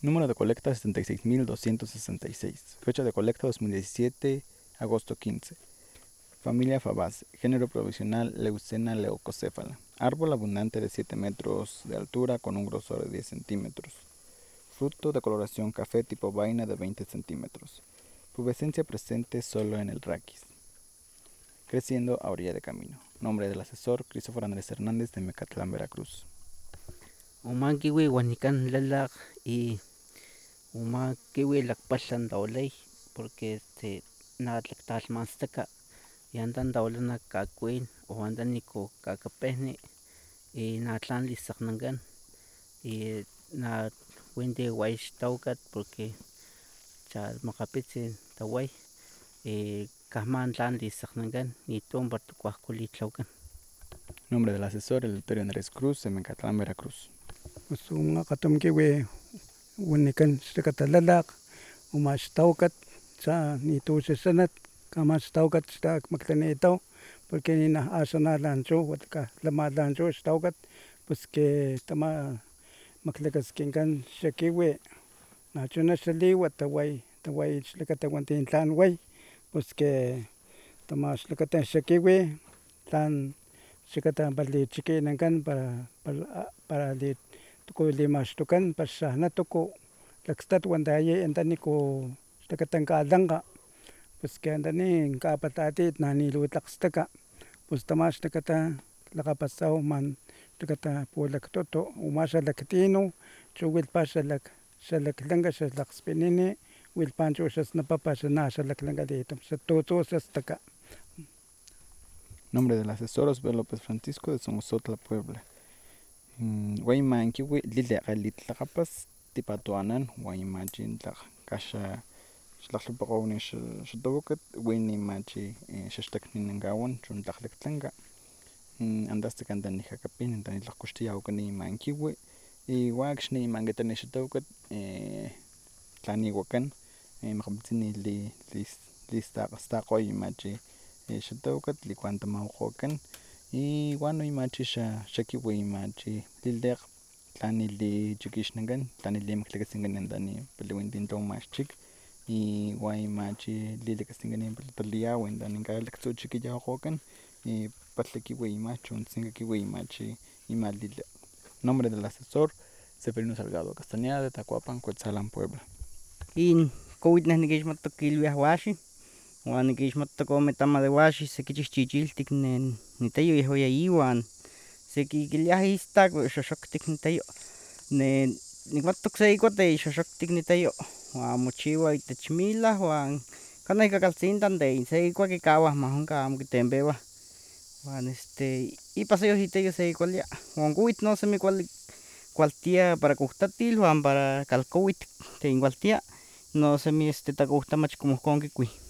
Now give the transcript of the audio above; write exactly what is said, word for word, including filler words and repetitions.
Número de colecta setenta y seis mil doscientos sesenta y seis. Fecha de colecta dos mil diecisiete, agosto quince. Familia Fabaceae. Género provisional Leucena leucocéfala. Árbol abundante de siete metros de altura con un grosor de diez centímetros. Fruto de coloración café tipo vaina de veinte centímetros. Pubescencia presente solo en el raquis. Creciendo a orilla de camino. Nombre del asesor Cristóforo Andrés Hernández de Mecatlán, Veracruz. Uma kiwi huanican lalak y uma kiwi lakpalhan daulay porque este natlaktalmanstaka y andan daulana kakuin o andan nico kakapehni y natlan lisaknangan y na windi waish taukat porque cha makapitzin taway y kahman tlan lisaknangan y tumbar tukuahkulitlaukan. Nombre del asesor Eleuterio Andrés Cruz de Mecatlán, Veracruz. Usuma katum kiwi wanikan stakata lalak umas taukat sa ni tu sanat kamas taukat sta maktani itaw porque ni na asana lancho watka lama lancho taukat pues que tama maklakas kinkan shakiwi nachuna shaliwa taway taway shlakata wantin tlan way pues que tama shlakata shakiwi tlan shakata bali chikinankan para para para li tuku limaxtukan paxajna tuku lakstat wantayi entaniku xlakata kalankga pues que antani kapatat nani lutlakgstaka pues tama xlakata lakgapasau man xlakata pulaktutu uma xalaktinu chu wilpa xalak xalaklanka xalakgspinini wilpa chu xasnapapa na xalaklankatin xatutsu xastaka. Nombre del asesor Osvaldo López Francisco de Somozotla, Puebla. Guayman kiwi lileqa litlaqapas tipatuanan guaymachin tlaq kasha xtlaqlupaqowni xatobukat wini machi xaxtakninankawan chun tlaqlaktlanka antaste kantani jakapin antani tlaqkuxtiyawakani iman kiwi y wakxni iman kitani xatobukat tlaniwakan maqapitzini li listakgoy imachi xatobukat likuan tamawakgokan y wan no imachi xa kiwi imachi lileq tlani lichikixnankan tlani limaklakaskinkan entani paliwintin tomaxchik y wa imachi lilakaskinkani taliyaw entani kalaktsuchikiyawakgokan y palha kiwi ima chun tsinka kiwi imachi ima lileq. Nombre del asesor Seferino Salgado Castañeda de Tacuapan, Cuetzalan, Puebla. In kowit neh nikixmatok kilwiah waxi uan nikixmatok ome tama de waxi seki chihchichiltik nitayo yehua iwan seki kiliah istak xoxoktik nitayo ne nikmatok se ikuata xoxoktik nitayo uan mochiua itech milah uan kanah ikakaltzintla se ikua kikawah ma onka amo kitempewah uan este ipa se yohiteyo se kikualia uan kowitl no semi kuali kualtia para kouhtatil uan para kalkowitl tekinkualtia no semi takouhta mach como ohkon kikui.